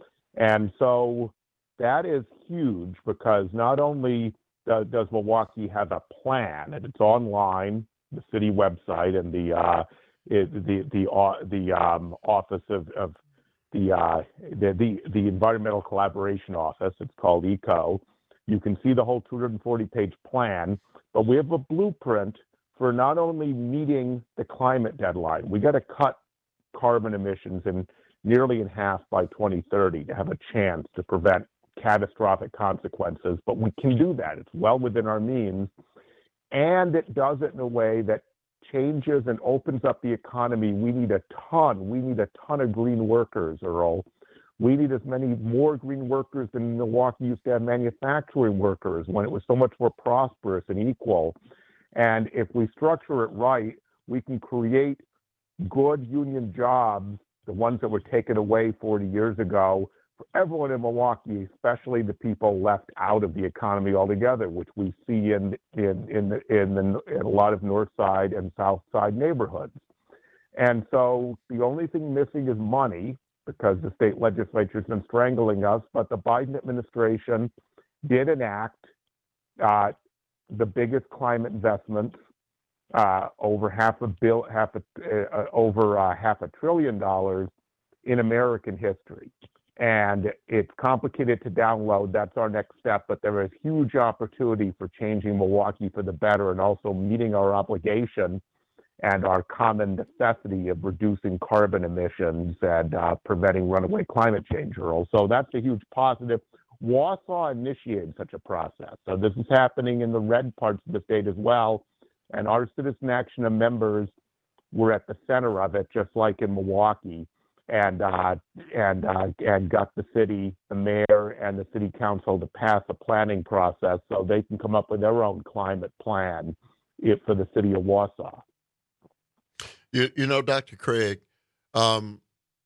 And so that is huge because not only does, does Milwaukee have a plan, and it's online, the city website and the uh, it, the the uh, the um, office of, of the, uh, the the the Environmental Collaboration Office. It's called ECO. You can see the whole two hundred forty page plan, but we have a blueprint for not only meeting the climate deadline. We got to cut carbon emissions in nearly in half by twenty thirty to have a chance to prevent catastrophic consequences, but we can do that. It's well within our means, and it does it in a way that changes and opens up the economy. We need a ton, we need a ton of green workers, Earl. We need as many more green workers than Milwaukee used to have manufacturing workers when it was so much more prosperous and equal. And if we structure it right, we can create good union jobs, the ones that were taken away forty years ago, for everyone in Milwaukee, especially the people left out of the economy altogether, which we see in in in, the, in, the, in a lot of North Side and South Side neighborhoods. And so the only thing missing is money, because the state legislature has been strangling us. But the Biden administration did enact uh, the biggest climate investments, uh, over half a bill, half a, uh, over uh, half a trillion dollars in American history. And it's complicated to download. That's our next step. But there is huge opportunity for changing Milwaukee for the better and also meeting our obligation and our common necessity of reducing carbon emissions and uh, preventing runaway climate change, Earl. So that's a huge positive. Wausau initiated such a process. So this is happening in the red parts of the state as well. And our Citizen Action members were at the center of it, just like in Milwaukee, and uh, and uh, and got the city, the mayor, and the city council to pass a planning process so they can come up with their own climate plan if, for the city of Wausau. You, you know, Doctor Craig, um,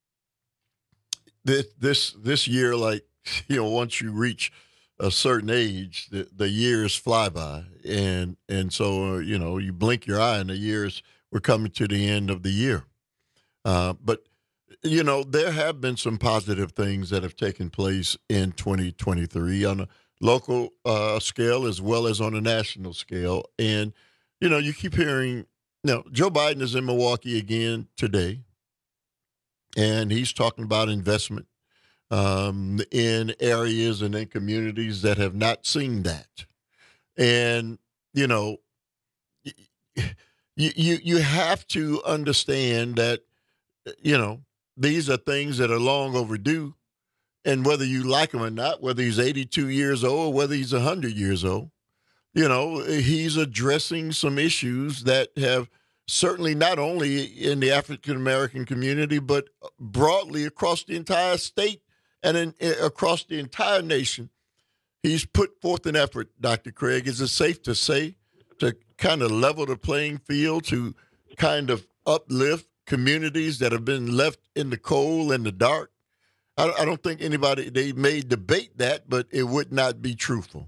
this this this year, like, you know, once you reach a certain age, the, the years fly by, and and so uh, you know, you blink your eye, and the years we're coming to the end of the year. Uh, but you know, there have been some positive things that have taken place in twenty twenty-three on a local uh, scale as well as on a national scale, and you know, you keep hearing. Now, Joe Biden is in Milwaukee again today, and he's talking about investment um, in areas and in communities that have not seen that. And, you know, you, you, you have to understand that, you know, these are things that are long overdue, and whether you like him or not, whether he's eighty-two years old or whether he's one hundred years old, you know, he's addressing some issues that have certainly not only in the African-American community, but broadly across the entire state and in, across the entire nation. He's put forth an effort, Doctor Craig, is it safe to say, to kind of level the playing field, to kind of uplift communities that have been left in the cold and the dark? I, I don't think anybody, they may debate that, but it would not be truthful.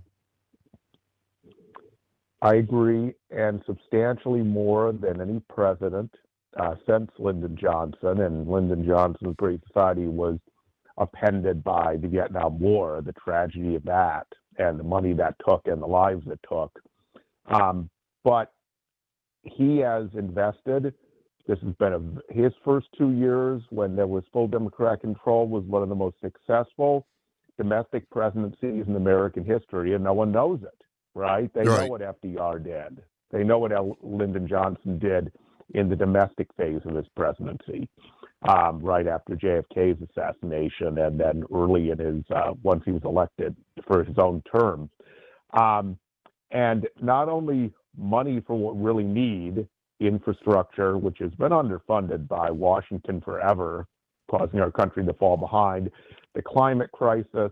I agree, and substantially more than any president uh, since Lyndon Johnson. And Lyndon Johnson's Great Society was appended by the Vietnam War, the tragedy of that, and the money that took and the lives it took. Um, but he has invested. This has been a, his first two years when there was full Democrat control was one of the most successful domestic presidencies in American history, and no one knows it. Right? They right. know what F D R did. They know what L- Lyndon Johnson did in the domestic phase of his presidency, um, right after J F K's assassination, and then early in his, uh, once he was elected for his own term. Um, and not only money for what we really need, infrastructure, which has been underfunded by Washington forever, causing our country to fall behind, the climate crisis,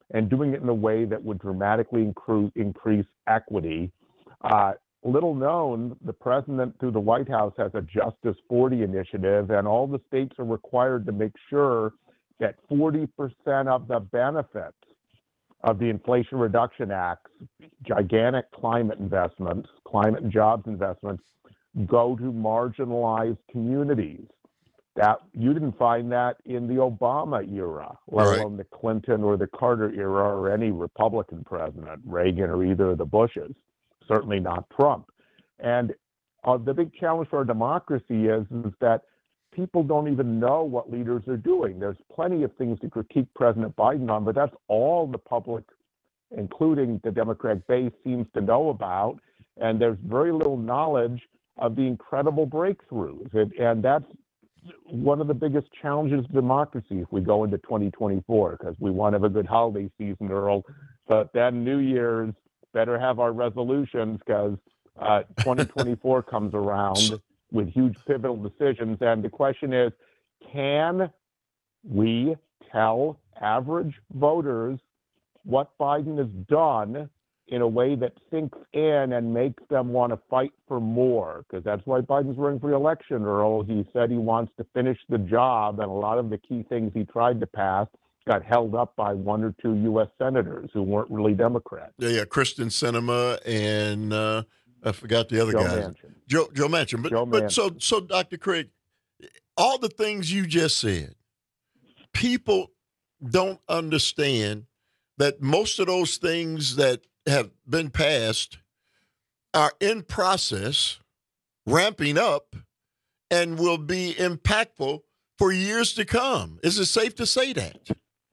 and doing it in a way that would dramatically incre- increase equity. Uh, little known, the president through the White House has a Justice forty initiative, and all the states are required to make sure that forty percent of the benefits of the Inflation Reduction Act's gigantic climate investments, climate and jobs investments, go to marginalized communities. That you didn't find that in the Obama era, let Right. alone the Clinton or the Carter era or any Republican president, Reagan or either of the Bushes, certainly not Trump. And uh, the big challenge for our democracy is, is that people don't even know what leaders are doing. There's plenty of things to critique President Biden on, but that's all the public, including the Democratic base, seems to know about. And there's very little knowledge of the incredible breakthroughs. And, and that's one of the biggest challenges of democracy if we go into twenty twenty-four, because we want to have a good holiday season, Earl. But then New Year's, better have our resolutions, because uh, twenty twenty-four comes around with huge pivotal decisions. And the question is, can we tell average voters what Biden has done in a way that sinks in and makes them want to fight for more? Because that's why Biden's running for re-election, Earl. He said he wants to finish the job, and a lot of the key things he tried to pass got held up by one or two U S senators who weren't really Democrats. Yeah, yeah, Kristen Sinema and uh, I forgot the other Joe guy. Manchin. Joe Joe Manchin. But Joe but so Manchin. so Doctor Craig, all the things you just said, people don't understand that most of those things that have been passed are in process, ramping up, and will be impactful for years to come. Is it safe to say that?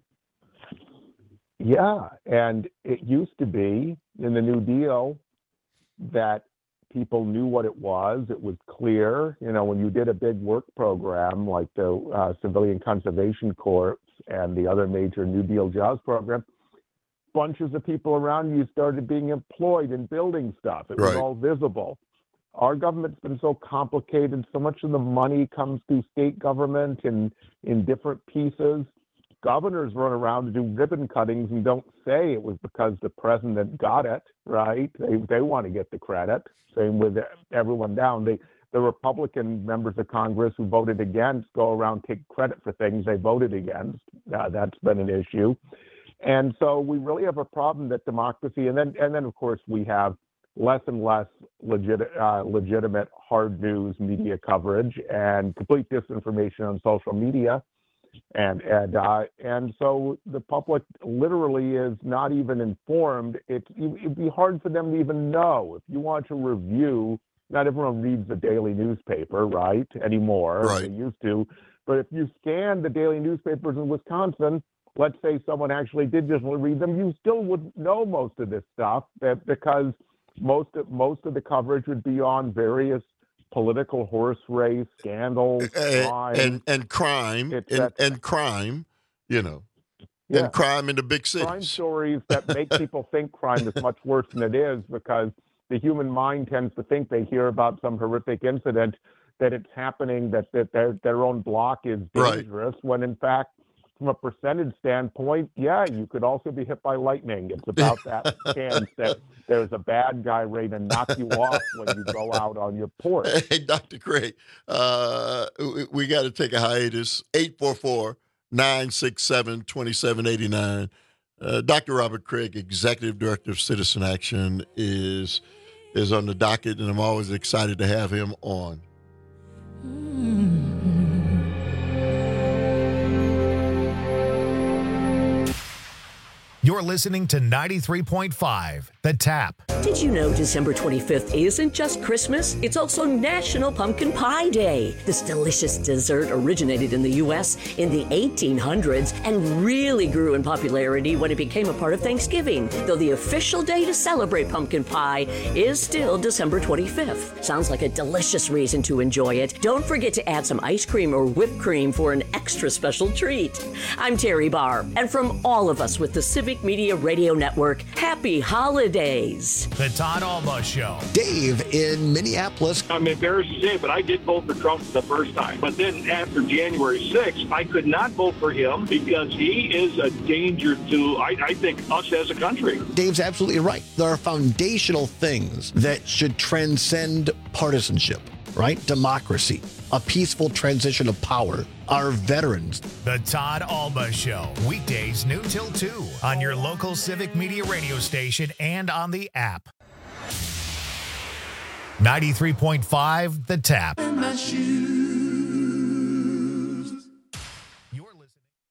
Yeah, and it used to be in the New Deal that people knew what it was. It was clear. You know, when you did a big work program like the uh, Civilian Conservation Corps and the other major New Deal jobs program, bunches of people around you started being employed in building stuff. It was Right. all visible. Our government's been so complicated. So much of the money comes through state government in, in different pieces. Governors run around to do ribbon cuttings and don't say it was because the president got it, right? They they want to get the credit. Same with everyone down. They, the Republican members of Congress who voted against go around take credit for things they voted against. Uh, that's been an issue. And so we really have a problem that democracy, and then and then of course we have less and less legit, uh, legitimate hard news media coverage and complete disinformation on social media. And and uh, and so the public literally is not even informed. It's it'd be hard for them to even know. If you want to review, not everyone reads the daily newspaper, right, anymore. Right. They used to. But if you scan the daily newspapers in Wisconsin, let's say someone actually did just read them, you still wouldn't know most of this stuff that, because most of, most of the coverage would be on various political horse race scandals, crime, and and crime and, and crime, you know, Yeah. and crime in the big cities. crime stories that make people think crime is much worse than it is, because the human mind tends to think they hear about some horrific incident, that it's happening, that, that their their own block is Right. dangerous, when in fact, from a percentage standpoint, yeah, you could also be hit by lightning. It's about that chance that there's a bad guy ready to knock you off when you go out on your porch. Hey, Doctor Craig, uh, we, we got to take a hiatus. eight four four, nine six seven, two seven eight nine. Uh, Doctor Robert Craig, Executive Director of Citizen Action, is is on the docket, and I'm always excited to have him on. You're listening to ninety-three point five, The Tap. Did you know December twenty-fifth isn't just Christmas? It's also National Pumpkin Pie Day. This delicious dessert originated in the U S in the eighteen hundreds and really grew in popularity when it became a part of Thanksgiving, though the official day to celebrate pumpkin pie is still December twenty-fifth. Sounds like a delicious reason to enjoy it. Don't forget to add some ice cream or whipped cream for an extra special treat. I'm Terry Barr, and from all of us with the Civic Civic Media Radio Network, happy holidays. The Todd Alba Show. Dave in Minneapolis. I'm embarrassed to say, but I did vote for Trump the first time. But then after January sixth, I could not vote for him because he is a danger to, I, I think, us as a country. Dave's absolutely right. There are foundational things that should transcend partisanship, right? Democracy, a peaceful transition of power, our veterans. The Todd Alba Show, weekdays noon till two on your local Civic Media radio station and on the app. ninety-three point five The Tap. In my shoes. You're listening.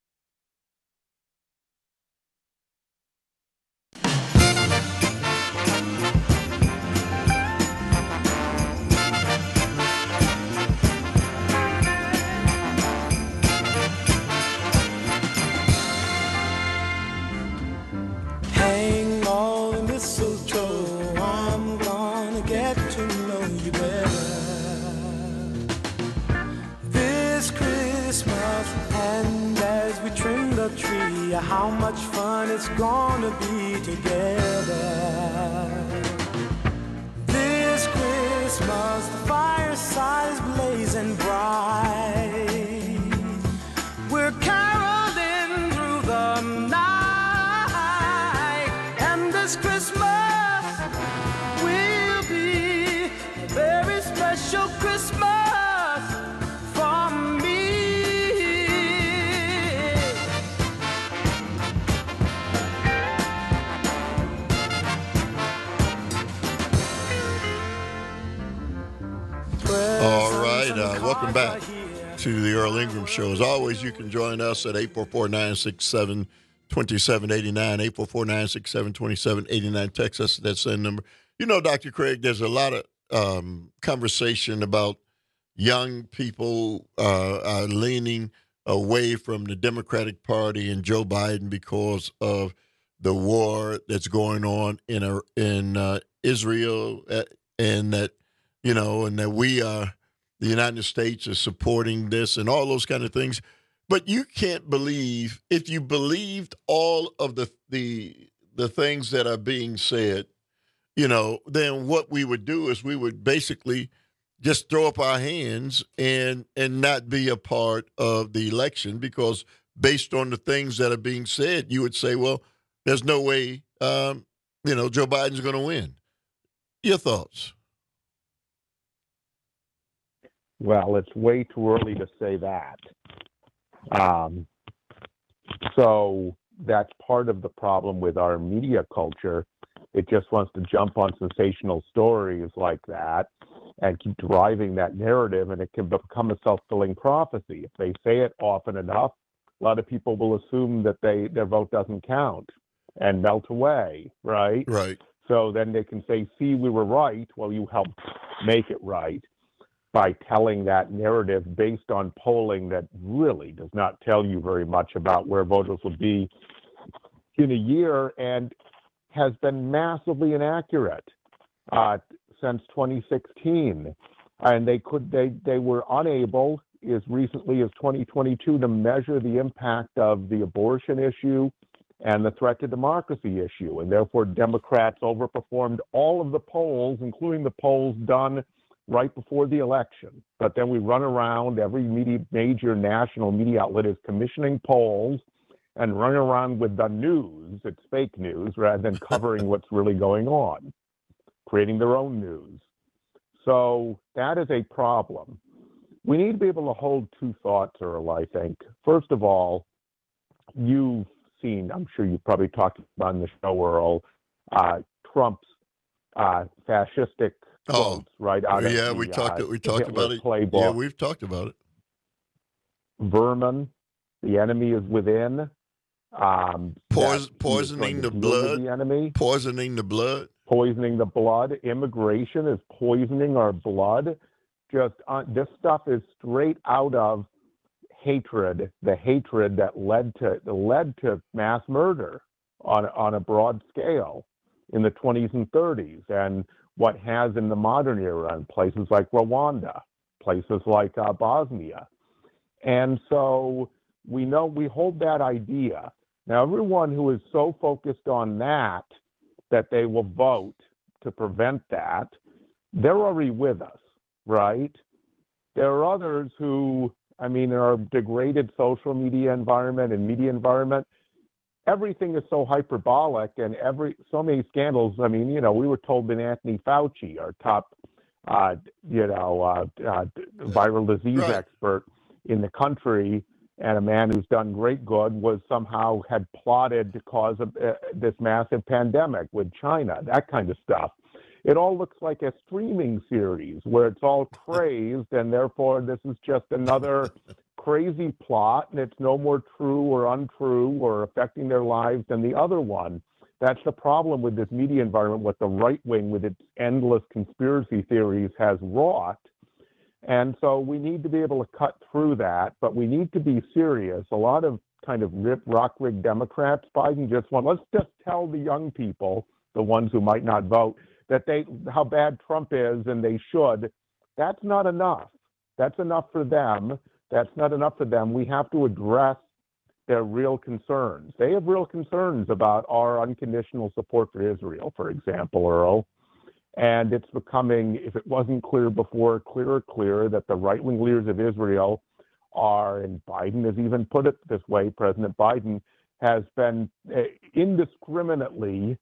Hang all the mistletoe, I'm gonna get to know you better this Christmas. And as we trim the tree, how much fun it's gonna be together this Christmas. The fireside is blazing bright, we're caroling through the night. This Christmas will be a very special Christmas for me. All right, uh, welcome back to the Earl Ingram Show. As always, you can join us at eight four four, nine six seven, two seven eight nine, eight four four, nine six seven, two seven eight nine. Text us at that same number. You know, Doctor Craig, there's a lot of um, conversation about young people uh, uh, leaning away from the Democratic Party and Joe Biden because of the war that's going on in uh, in uh, Israel, uh, and that, you know, and that we are, the United States is supporting this and all those kind of things. But you can't believe, if you believed all of the the the things that are being said, you know, then what we would do is we would basically just throw up our hands and and not be a part of the election, because based on the things that are being said, you would say, well, there's no way, um, you know, Joe Biden's going to win. Your thoughts? Well, it's way too early to say that. Um, so that's part of the problem with our media culture. It just wants to jump on sensational stories like that and keep driving that narrative, and it can become a self-fulfilling prophecy. If they say it often enough, a lot of people will assume that they their vote doesn't count and melt away, right? Right. So then they can say, see, we were right. Well, you helped make it right by telling that narrative based on polling that really does not tell you very much about where voters will be in a year, and has been massively inaccurate uh, since twenty sixteen. And they could they they were unable, as recently as twenty twenty-two, to measure the impact of the abortion issue and the threat to democracy issue. And therefore, Democrats overperformed all of the polls, including the polls done right before the election. But then we run around, every media, major national media outlet is commissioning polls and run around with the news. It's fake news rather than covering what's really going on, creating their own news. So that is a problem. We need to be able to hold two thoughts, Earl, I think. First of all, you've seen, I'm sure you've probably talked about on the show, Earl, uh, Trump's uh, fascistic Oh, quotes, right? Out of yeah, the, we talked. Uh, we talked Hitler about it. playbook. Yeah, we've talked about it. Vermin, the enemy is within. Um, Pois- that poisoning he is the going to deal with blood. The enemy. Poisoning the blood. Poisoning the blood. Immigration is poisoning our blood. Just uh, this stuff is straight out of hatred. The hatred that led to led to mass murder on on a broad scale in the twenties and thirties, and what has in the modern era in places like Rwanda, places like uh, Bosnia. And so we know we hold that idea. Now, everyone who is so focused on that, that they will vote to prevent that, they're already with us, right? There are others who, I mean, in our degraded social media environment and media environment, everything is so hyperbolic and every so many scandals. I mean, you know, we were told that Anthony Fauci, our top, uh, you know, uh, uh, viral disease right. expert in the country, and a man who's done great good, was somehow had plotted to cause a, uh, this massive pandemic with China, that kind of stuff. It all looks like a streaming series where it's all crazed, and therefore this is just another crazy plot, and it's no more true or untrue or affecting their lives than the other one. That's the problem with this media environment, what the right wing with its endless conspiracy theories has wrought. And so we need to be able to cut through that, but we need to be serious. A lot of kind of rip rock rig Democrats, Biden just want, let's just tell the young people, the ones who might not vote, that they how bad Trump is and they should. That's not enough. That's enough for them. That's not enough for them. We have to address their real concerns. They have real concerns about our unconditional support for Israel, for example, Earl. And it's becoming, if it wasn't clear before, clearer, clearer that the right-wing leaders of Israel are, and Biden has even put it this way, President Biden has been uh, indiscriminately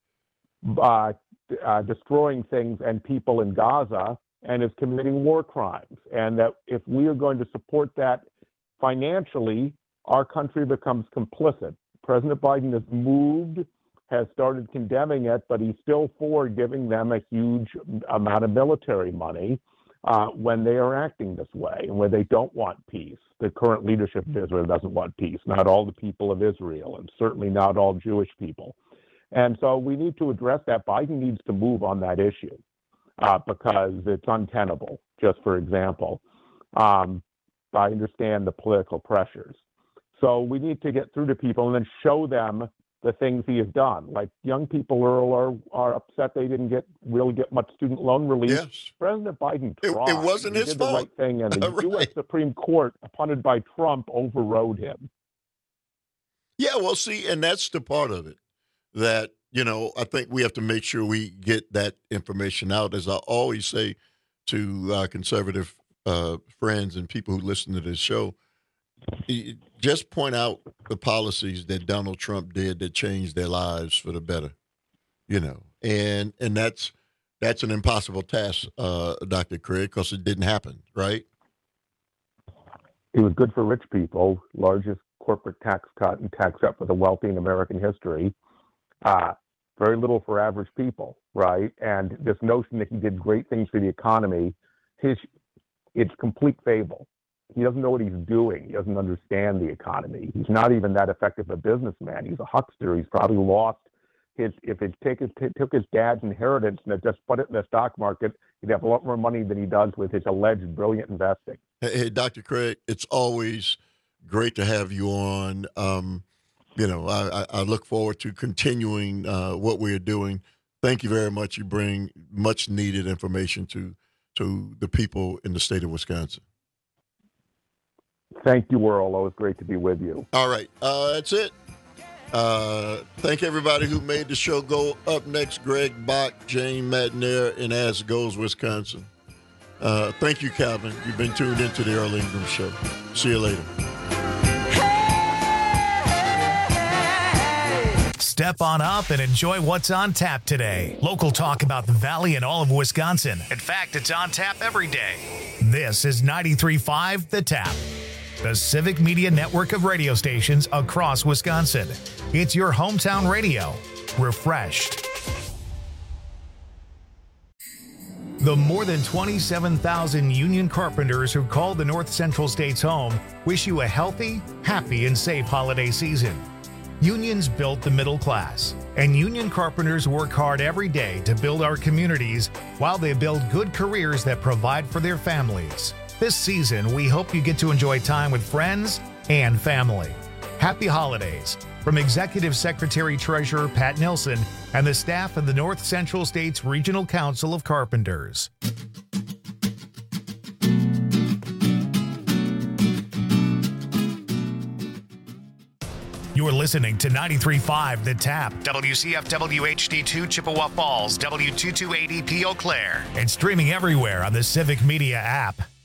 uh, uh, destroying things and people in Gaza and is committing war crimes. And that if we are going to support that financially, our country becomes complicit. President Biden has moved, has started condemning it, but he's still for giving them a huge amount of military money uh, when they are acting this way and where they don't want peace. The current leadership of Israel doesn't want peace, not all the people of Israel, and certainly not all Jewish people. And so we need to address that. Biden needs to move on that issue uh, because it's untenable, just for example. Um, I understand the political pressures. So we need to get through to people and then show them the things he has done. Like young people, Earl, are, are upset they didn't get really get much student loan relief. Yes. President Biden tried. It, it wasn't he his did fault. the right thing, and the right. U S Supreme Court, appointed by Trump, overrode him. Yeah, well, see, and that's the part of it that, you know, I think we have to make sure we get that information out. As I always say to uh, conservative uh, friends and people who listen to this show, just point out the policies that Donald Trump did that changed their lives for the better, you know, and and that's that's an impossible task, uh, Doctor Craig, because it didn't happen, right? It was good for rich people, largest corporate tax cut and tax up for the wealthy in American history. Uh, very little for average people, right? And this notion that he did great things for the economy, his it's complete fable. He doesn't know what he's doing. He doesn't understand the economy. He's not even that effective a businessman. He's a huckster. He's probably lost his, if it take his, took his dad's inheritance and just put it in the stock market, he'd have a lot more money than he does with his alleged brilliant investing. Hey, hey Doctor Craig, it's always great to have you on. Um, you know, I, I look forward to continuing uh, what we're doing. Thank you very much. You bring much needed information to to the people in the state of Wisconsin. Thank you, Earl. Always great to be with you. All right. Uh, that's it. Uh, thank everybody who made the show go. Up next, Greg Bach, Jane Matnair, and As Goes Wisconsin. Uh, thank you, Calvin. You've been tuned into the Earl Ingram Show. See you later. Step on up and enjoy what's on tap today. Local talk about the Valley and all of Wisconsin. In fact, it's on tap every day. This is ninety-three point five The Tap, the Civic Media network of radio stations across Wisconsin. It's your hometown radio, refreshed. The more than twenty-seven thousand union carpenters who call the North Central States home wish you a healthy, happy, and safe holiday season. Unions built the middle class, and union carpenters work hard every day to build our communities while they build good careers that provide for their families. This season, we hope you get to enjoy time with friends and family. Happy holidays from Executive Secretary Treasurer Pat Nilsson and the staff of the North Central States Regional Council of Carpenters. You're listening to ninety-three point five The Tap, W C F W H D two Chippewa Falls, W two two eight E P Eau Claire, and streaming everywhere on the Civic Media app.